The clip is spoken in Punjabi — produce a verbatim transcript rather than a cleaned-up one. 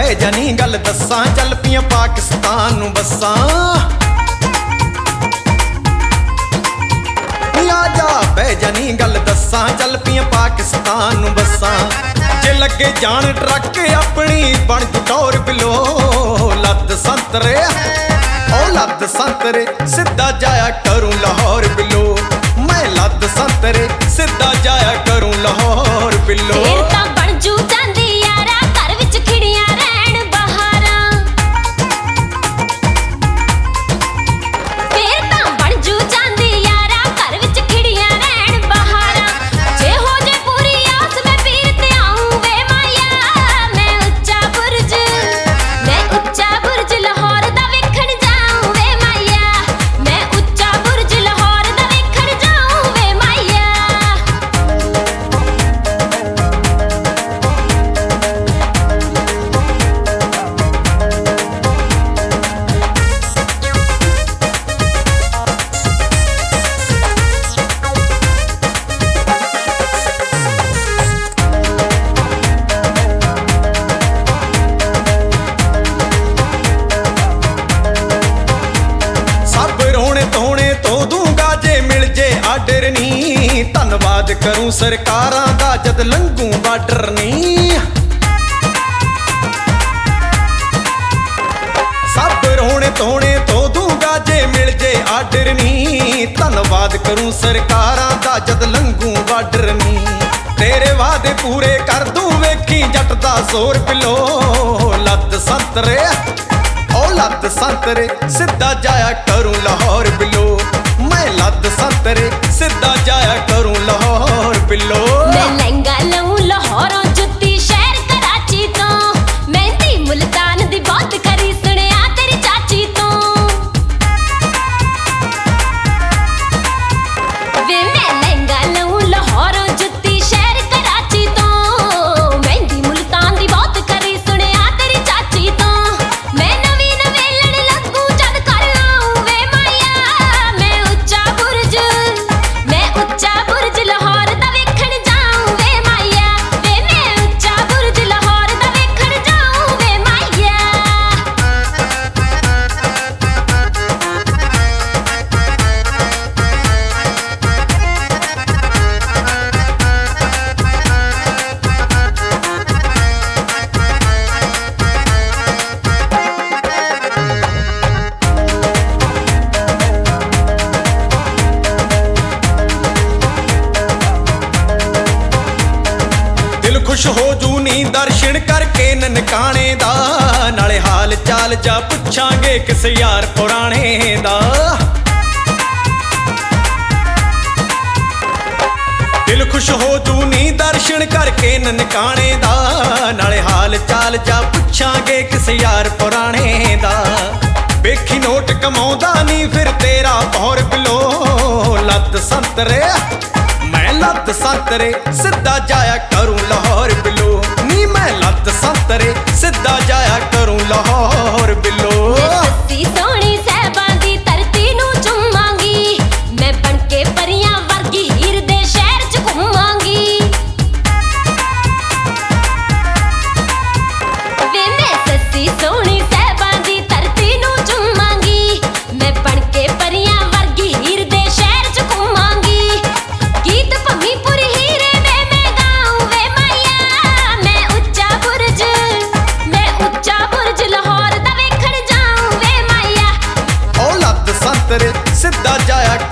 ਬਹਿ ਜਾਨੀ ਗੱਲ ਦੱਸਾਂ, ਚੱਲ ਪਈਆਂ ਪਾਕਿਸਤਾਨ ਨੂੰ ਬੱਸਾਂ। ਆ ਜਾ ਬਹਿ ਜਾਨੀ ਗੱਲ ਦੱਸਾਂ, ਚੱਲ ਪਈਆਂ ਪਾਕਿਸਤਾਨ ਨੂੰ ਬੱਸਾਂ। ਜੇ ਲੱਗੇ ਜਾਣ ਟਰੱਕ ਆਪਣੀ ਬਣ ਜੂ ਟੌਰ ਬਿਲੋ। ਲੱਦ ਸੰਤਰੇ ਓ ਲੱਦ ਸੰਤਰੇ ਸਿੱਧਾ ਜਾਇਆ ਕਰੂੰ ਲਾਹੌਰ ਬਿਲੋ। ਮੈਂ ਲੱਦ ਸੰਤਰੇ ਸਿੱਧਾ ਜਾਇਆ ਕਰੂੰ ਲਾਹੌਰ ਬਿਲੋ। ਫੇਰ ਤਾਂ ਬਣ ਜੂ ਜਾਂਦੀ ਯਾਰਾ ਘਰ ਵਿੱਚ ਖਿੜੀਆਂ ਰਹਿਣ ਬਹਾਰਾਂ। ਫੇਰ ਤਾਂ ਬਣ ਜੂ ਜਾਂਦੀ ਯਾਰਾ ਘਰ ਵਿੱਚ ਖਿੜੀਆਂ ਰਹਿਣ ਬਹਾਰਾਂ। ਜੇ ਹੋ ਜੇ ਪੂਰੀ ਆਸ ਮੈਂ ਪੀਰ ਤੇ ਆਊਂ ਵੇ ਮਾਇਆ। ਮੈਂ ਉੱਚਾ ਬੁਰਜ ਮੈਂ ਉੱਚਾ ਬੁਰਜ ਲਾਹੌਰ ਦਾ ਵੇਖਣ ਜਾਊਂ ਵੇ ਮਾਇਆ। ਮੈਂ ਉੱਚਾ ਬੁਰਜ ਲਾਹੌਰ ਦਾ ਵੇਖਣ ਜਾਊਂ ਵੇ ਮਾਇਆ। ਆਡਰ ਨੀ ਧੰਨਵਾਦ ਕਰੂੰ ਸਰਕਾਰਾਂ ਦਾ ਜਦ ਲੰਘੂ ਬਾਰਡਰ ਨੀ। ਸਭ ਰੋਣੇ ਧੋਣੇ ਧੋ ਦੂੰਗਾ ਜੇ ਮਿਲ ਜੇ ਆਡਰ ਨੀ। ਧੰਨਵਾਦ ਕਰੂੰ ਸਰਕਾਰਾਂ ਦਾ ਜਦ ਲੰਘੂ ਬਾਰਡਰ ਨੀ। ਤੇਰੇ ਵਾਅਦੇ ਪੂਰੇ ਕਰ ਦੂੰ ਵੇਖੀ ਜੱਟ ਦਾ ਜ਼ੋਰ ਬਿਲੋ। ਲੱਦ ਸੰਤਰੇ ਓ ਲੱਦ ਸੰਤਰੇ ਸਿੱਧਾ ਜਾਇਆ ਕਰੂੰ ਲਾਹੌਰ ਬਿਲੋ। ਮੈਂ ਲੱਦ ਸੰਤਰੇ ਸਿੱਧਾ ਜਾਇਆ ਕਰੂੰ ਲਾਹੌਰ ਬਿਲੋ। ਮੈਂ ਲਹਿੰਗਾ ਲਊਂ ਲਾਹੌਰੋਂ ਜੁੱਤੀ ਸ਼ਹਿਰ ਕਰਾਚੀ ਤੋਂ। ਮਹਿੰਦੀ ਮੁਲਤਾਨ ਦੀ ਬਹੁਤ ਖਰੀ ਸੁਣਿਆ ਤੇਰੀ ਚਾਚੀ ਤੋਂ। ਵੇ ਮੈਂ ਲਹਿੰਗਾ ਲਊਂ ਲਾਹੌਰੋਂ ਜੁੱਤੀ ਸ਼ਹਿਰ ਕਰਾਚੀ ਤੋਂ। ਮਹਿੰਦੀ ਮੁਲਤਾਨ ਦੀ ਬਹੁਤ ਖਰੀ ਸੁਣਿਆ ਤੇਰੀ ਚਾਚੀ ਤੋਂ। ਮੈਂ ਨਵੀਂ ਨਵੇਲਣ ਲੱਗੂ ਜਦ ਕਰ ਆਊਂ ਵੇ ਮਾਇਆ। ਮੈਂ ਉੱਚਾ ਬੁਰਜ ਮੈਂ ਉੱਚਾ ਬੁਰਜ ਲਾਹੌਰ ਦਾ ਵੇਖਣ ਜਾਊਂ ਵੇ ਮਾਇਆ। ਵੇ ਮੈਂ ਉੱਚਾ ਬੁਰਜ ਲਾਹੌਰ ਦਾ ਵੇਖਣ ਜਾਊਂ ਵੇ ਮਾਇਆ। ਦਿਲ ਖੁਸ਼ ਹੋ ਜੂ ਨੀ ਦਰਸ਼ਨ ਕਰਕੇ ਨਨਕਾਣੇ ਦਾ। ਨਾਲੇ ਹਾਲ ਚਾਲ ਜਾ ਪੁੱਛਾਂਗੇ ਕਿਸ ਯਾਰ ਪੁਰਾਣੇ ਦਾ। ਦਿਲ ਖੁਸ਼ ਹੋ ਜੂ ਨੀ ਦਰਸ਼ਨ ਕਰਕੇ ਨਨਕਾਣੇ ਦਾ। ਨਾਲੇ ਹਾਲ ਚਾਲ ਜਾ ਪੁੱਛਾਂਗੇ ਕਿਸ ਯਾਰ ਪੁਰਾਣੇ ਦਾ। ਵੇਖੀ ਨੋਟ ਕਮਾਉਂਦਾ ਨੀ ਫਿਰ ਤੇਰਾ ਪੌਰ ਬਿਲੋ। ਲੱਦ ਸੰਤਰੇ ਮੈਂ ਲੱਦ ਸੰਤਰੇ ਸਿੱਧਾ ਜਾਇਆ ਕਰੂੰ ਲਾਹੌਰ ਬਿਲੋ। ਨੀ ਮੈਂ ਲੱਦ ਸੰਤਰੇ ਸਿੱਧਾ ਜਾਇਆ ਕਰੂੰ ਲਾਹੌਰ ਬਿਲੋ। ਸੱਸੀ ਸੋਹਣੀ ਸਾਹਿਬਾਂ ਦੀ ਧਰਤੀ ਨੂੰ ਚੁੰਮਾਂਗੀ। ਮੈਂ ਬਣ ਕੇ ਪਰੀਆਂ ਵਰਗੀ ਹੀਰ ਦੇ ਸ਼ਹਿਰ ਚ ਘੁੰਮਾਂਗੀ। ਵੇ ਮੈਂ ਸੱਸੀ ਸੋਹਣੀ ਸਾਹਿਬਾਂ ਦੀ ਧਰਤੀ ਨੂੰ ਚੁੰਮਾਂਗੀ। ਮੈਂ ਬਣ ਕੇ ਪਰੀਆਂ ਵਰਗੀ ਹੀਰ ਦੇ ਸ਼ਹਿਰ ਚ ਘੁੰਮਾਂਗੀ। ਗੀਤ ਭੰਮੀ ਪੁਰੀ ਹੀਰੇ ਦੇ ਮੈਂ ਗਾਊਂ ਵੇ ਮਾਇਆ। ਮੈਂ ਉੱਚਾ ਬੁਰਜ ਮੈਂ ਉੱਚਾ ਬੁਰਜ ਲਾਹੌਰ ਦਾ ਵੇਖਣ ਜਾਊਂ ਵੇ ਮਾਇਆ। ਓ ਲੱਦ ਸੰਤਰੇ ਸਿੱਧਾ ਜਾਇਆ